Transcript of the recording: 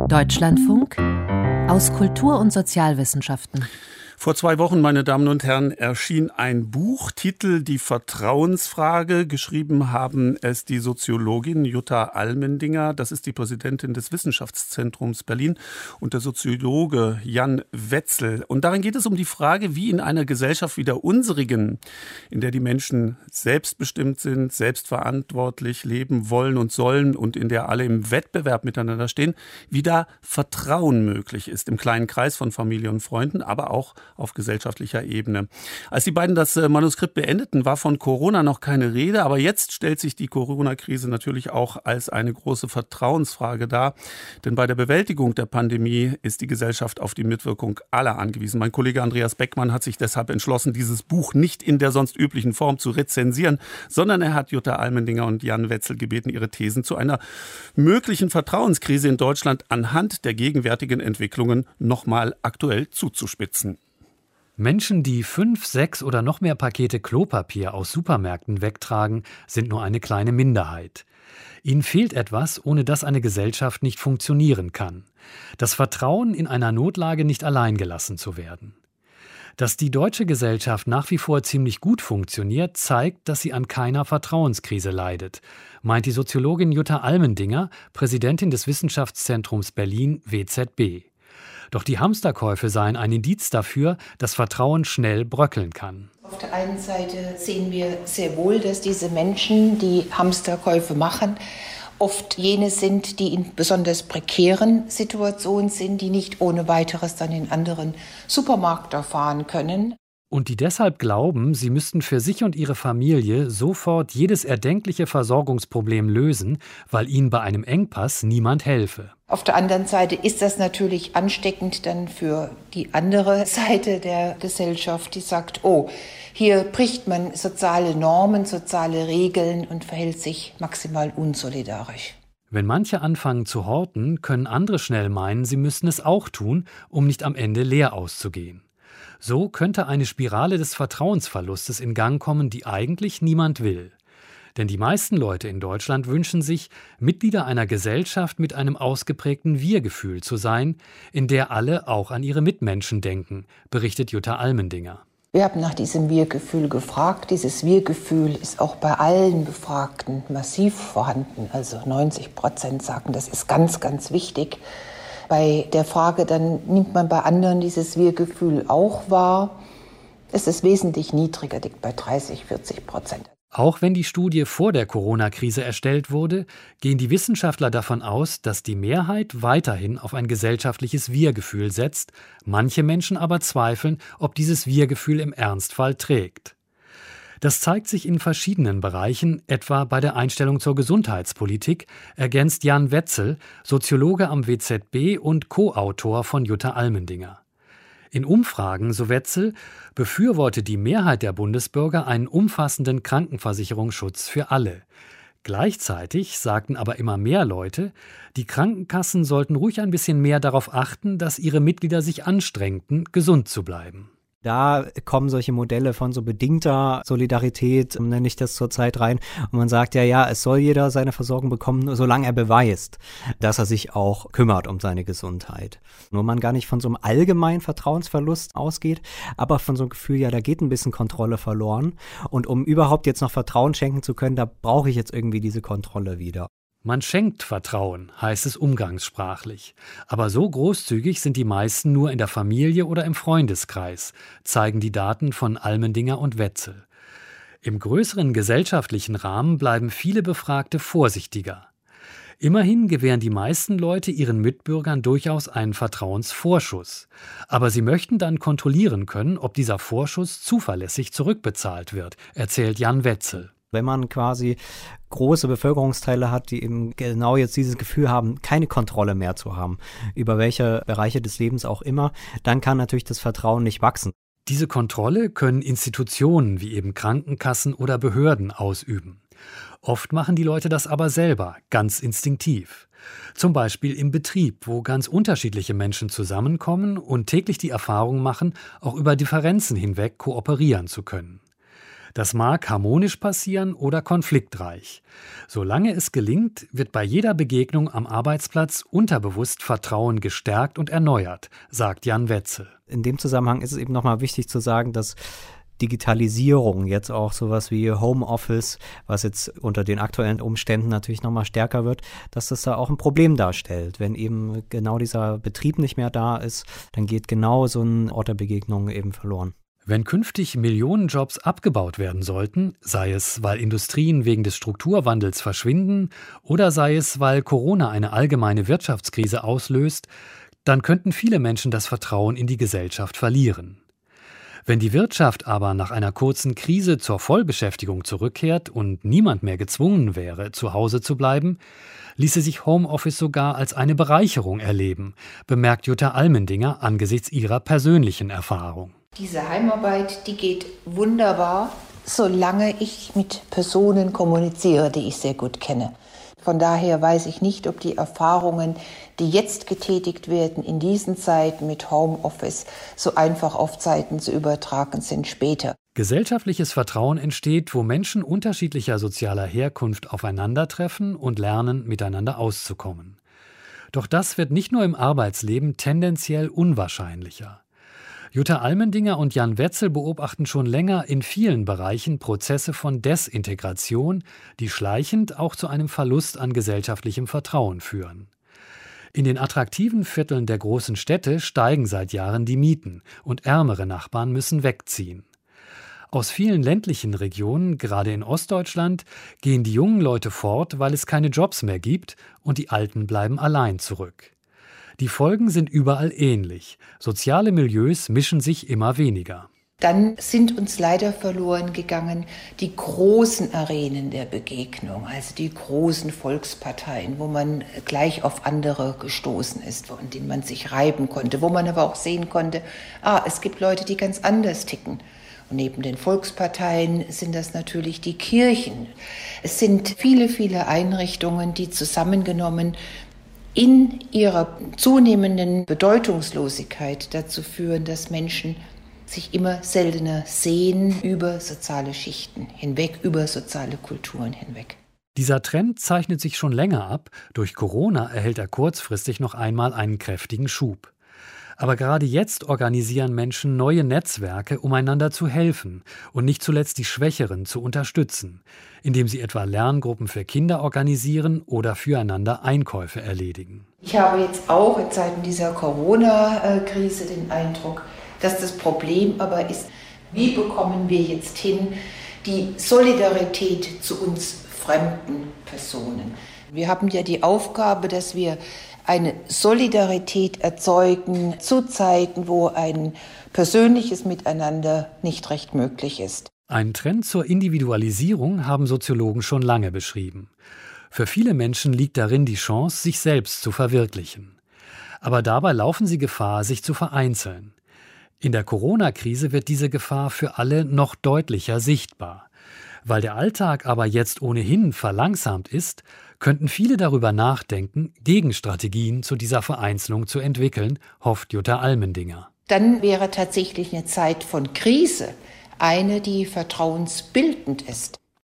Deutschlandfunk aus Kultur- und Sozialwissenschaften. Vor 2 Wochen, meine Damen und Herren, erschien ein Buch, Titel Die Vertrauensfrage. Geschrieben haben es die Soziologin Jutta Almendinger, das ist die Präsidentin des Wissenschaftszentrums Berlin, und der Soziologe Jan Wetzel. Und darin geht es um die Frage, wie in einer Gesellschaft wie der unserigen, in der die Menschen selbstbestimmt sind, selbstverantwortlich leben wollen und sollen und in der alle im Wettbewerb miteinander stehen, wie da Vertrauen möglich ist im kleinen Kreis von Familie und Freunden, aber auch auf gesellschaftlicher Ebene. Als die beiden das Manuskript beendeten, war von Corona noch keine Rede, aber jetzt stellt sich die Corona-Krise natürlich auch als eine große Vertrauensfrage dar, denn bei der Bewältigung der Pandemie ist die Gesellschaft auf die Mitwirkung aller angewiesen. Mein Kollege Andreas Beckmann hat sich deshalb entschlossen, dieses Buch nicht in der sonst üblichen Form zu rezensieren, sondern er hat Jutta Almendinger und Jan Wetzel gebeten, ihre Thesen zu einer möglichen Vertrauenskrise in Deutschland anhand der gegenwärtigen Entwicklungen nochmal aktuell zuzuspitzen. Menschen, die 5, 6 oder noch mehr Pakete Klopapier aus Supermärkten wegtragen, sind nur eine kleine Minderheit. Ihnen fehlt etwas, ohne das eine Gesellschaft nicht funktionieren kann. Das Vertrauen, in einer Notlage nicht allein gelassen zu werden. Dass die deutsche Gesellschaft nach wie vor ziemlich gut funktioniert, zeigt, dass sie an keiner Vertrauenskrise leidet, meint die Soziologin Jutta Almendinger, Präsidentin des Wissenschaftszentrums Berlin WZB. Doch die Hamsterkäufe seien ein Indiz dafür, dass Vertrauen schnell bröckeln kann. Auf der einen Seite sehen wir sehr wohl, dass diese Menschen, die Hamsterkäufe machen, oft jene sind, die in besonders prekären Situationen sind, die nicht ohne weiteres dann in anderen Supermärkte fahren können. Und die deshalb glauben, sie müssten für sich und ihre Familie sofort jedes erdenkliche Versorgungsproblem lösen, weil ihnen bei einem Engpass niemand helfe. Auf der anderen Seite ist das natürlich ansteckend dann für die andere Seite der Gesellschaft, die sagt, oh, hier bricht man soziale Normen, soziale Regeln und verhält sich maximal unsolidarisch. Wenn manche anfangen zu horten, können andere schnell meinen, sie müssten es auch tun, um nicht am Ende leer auszugehen. So könnte eine Spirale des Vertrauensverlustes in Gang kommen, die eigentlich niemand will. Denn die meisten Leute in Deutschland wünschen sich, Mitglieder einer Gesellschaft mit einem ausgeprägten Wir-Gefühl zu sein, in der alle auch an ihre Mitmenschen denken, berichtet Jutta Almendinger. Wir haben nach diesem Wir-Gefühl gefragt. Dieses Wir-Gefühl ist auch bei allen Befragten massiv vorhanden. Also 90% sagen, das ist ganz, ganz wichtig. Bei der Frage, dann nimmt man bei anderen dieses Wir-Gefühl auch wahr. Es ist wesentlich niedriger, liegt bei 30-40%. Auch wenn die Studie vor der Corona-Krise erstellt wurde, gehen die Wissenschaftler davon aus, dass die Mehrheit weiterhin auf ein gesellschaftliches Wir-Gefühl setzt, manche Menschen aber zweifeln, ob dieses Wir-Gefühl im Ernstfall trägt. Das zeigt sich in verschiedenen Bereichen, etwa bei der Einstellung zur Gesundheitspolitik, ergänzt Jan Wetzel, Soziologe am WZB und Co-Autor von Jutta Almendinger. In Umfragen, so Wetzel, befürwortet die Mehrheit der Bundesbürger einen umfassenden Krankenversicherungsschutz für alle. Gleichzeitig sagten aber immer mehr Leute, die Krankenkassen sollten ruhig ein bisschen mehr darauf achten, dass ihre Mitglieder sich anstrengten, gesund zu bleiben. Da kommen solche Modelle von so bedingter Solidarität, nenne ich das zurzeit rein. Und man sagt ja, es soll jeder seine Versorgung bekommen, solange er beweist, dass er sich auch kümmert um seine Gesundheit. Nur man gar nicht von so einem allgemeinen Vertrauensverlust ausgeht, aber von so einem Gefühl, ja, da geht ein bisschen Kontrolle verloren. Und um überhaupt jetzt noch Vertrauen schenken zu können, da brauche ich jetzt irgendwie diese Kontrolle wieder. Man schenkt Vertrauen, heißt es umgangssprachlich. Aber so großzügig sind die meisten nur in der Familie oder im Freundeskreis, zeigen die Daten von Almendinger und Wetzel. Im größeren gesellschaftlichen Rahmen bleiben viele Befragte vorsichtiger. Immerhin gewähren die meisten Leute ihren Mitbürgern durchaus einen Vertrauensvorschuss. Aber sie möchten dann kontrollieren können, ob dieser Vorschuss zuverlässig zurückbezahlt wird, erzählt Jan Wetzel. Wenn man quasi große Bevölkerungsteile hat, die eben genau jetzt dieses Gefühl haben, keine Kontrolle mehr zu haben, über welche Bereiche des Lebens auch immer, dann kann natürlich das Vertrauen nicht wachsen. Diese Kontrolle können Institutionen wie eben Krankenkassen oder Behörden ausüben. Oft machen die Leute das aber selber, ganz instinktiv. Zum Beispiel im Betrieb, wo ganz unterschiedliche Menschen zusammenkommen und täglich die Erfahrung machen, auch über Differenzen hinweg kooperieren zu können. Das mag harmonisch passieren oder konfliktreich. Solange es gelingt, wird bei jeder Begegnung am Arbeitsplatz unterbewusst Vertrauen gestärkt und erneuert, sagt Jan Wetzel. In dem Zusammenhang ist es eben nochmal wichtig zu sagen, dass Digitalisierung, jetzt auch sowas wie Homeoffice, was jetzt unter den aktuellen Umständen natürlich nochmal stärker wird, dass das da auch ein Problem darstellt. Wenn eben genau dieser Betrieb nicht mehr da ist, dann geht genau so ein Ort der Begegnung eben verloren. Wenn künftig Millionen Jobs abgebaut werden sollten, sei es, weil Industrien wegen des Strukturwandels verschwinden oder sei es, weil Corona eine allgemeine Wirtschaftskrise auslöst, dann könnten viele Menschen das Vertrauen in die Gesellschaft verlieren. Wenn die Wirtschaft aber nach einer kurzen Krise zur Vollbeschäftigung zurückkehrt und niemand mehr gezwungen wäre, zu Hause zu bleiben, ließe sich Homeoffice sogar als eine Bereicherung erleben, bemerkt Jutta Almendinger angesichts ihrer persönlichen Erfahrung. Diese Heimarbeit, die geht wunderbar, solange ich mit Personen kommuniziere, die ich sehr gut kenne. Von daher weiß ich nicht, ob die Erfahrungen, die jetzt getätigt werden in diesen Zeiten mit Homeoffice, so einfach auf Zeiten zu übertragen sind später. Gesellschaftliches Vertrauen entsteht, wo Menschen unterschiedlicher sozialer Herkunft aufeinandertreffen und lernen, miteinander auszukommen. Doch das wird nicht nur im Arbeitsleben tendenziell unwahrscheinlicher. Jutta Almendinger und Jan Wetzel beobachten schon länger in vielen Bereichen Prozesse von Desintegration, die schleichend auch zu einem Verlust an gesellschaftlichem Vertrauen führen. In den attraktiven Vierteln der großen Städte steigen seit Jahren die Mieten und ärmere Nachbarn müssen wegziehen. Aus vielen ländlichen Regionen, gerade in Ostdeutschland, gehen die jungen Leute fort, weil es keine Jobs mehr gibt und die Alten bleiben allein zurück. Die Folgen sind überall ähnlich. Soziale Milieus mischen sich immer weniger. Dann sind uns leider verloren gegangen die großen Arenen der Begegnung, also die großen Volksparteien, wo man gleich auf andere gestoßen ist, an denen man sich reiben konnte, wo man aber auch sehen konnte, es gibt Leute, die ganz anders ticken. Und neben den Volksparteien sind das natürlich die Kirchen. Es sind viele, viele Einrichtungen, die zusammengenommen in ihrer zunehmenden Bedeutungslosigkeit dazu führen, dass Menschen sich immer seltener sehen über soziale Schichten hinweg, über soziale Kulturen hinweg. Dieser Trend zeichnet sich schon länger ab. Durch Corona erhält er kurzfristig noch einmal einen kräftigen Schub. Aber gerade jetzt organisieren Menschen neue Netzwerke, um einander zu helfen und nicht zuletzt die Schwächeren zu unterstützen, indem sie etwa Lerngruppen für Kinder organisieren oder füreinander Einkäufe erledigen. Ich habe jetzt auch in Zeiten dieser Corona-Krise den Eindruck, dass das Problem aber ist, wie bekommen wir jetzt hin die Solidarität zu uns fremden Personen. Wir haben ja die Aufgabe, dass wir eine Solidarität erzeugen zu Zeiten, wo ein persönliches Miteinander nicht recht möglich ist. Ein Trend zur Individualisierung haben Soziologen schon lange beschrieben. Für viele Menschen liegt darin die Chance, sich selbst zu verwirklichen. Aber dabei laufen sie Gefahr, sich zu vereinzeln. In der Corona-Krise wird diese Gefahr für alle noch deutlicher sichtbar. Weil der Alltag aber jetzt ohnehin verlangsamt ist, könnten viele darüber nachdenken, Gegenstrategien zu dieser Vereinzelung zu entwickeln, hofft Jutta Almendinger. Dann wäre tatsächlich eine Zeit von Krise eine, die vertrauensbildend ist.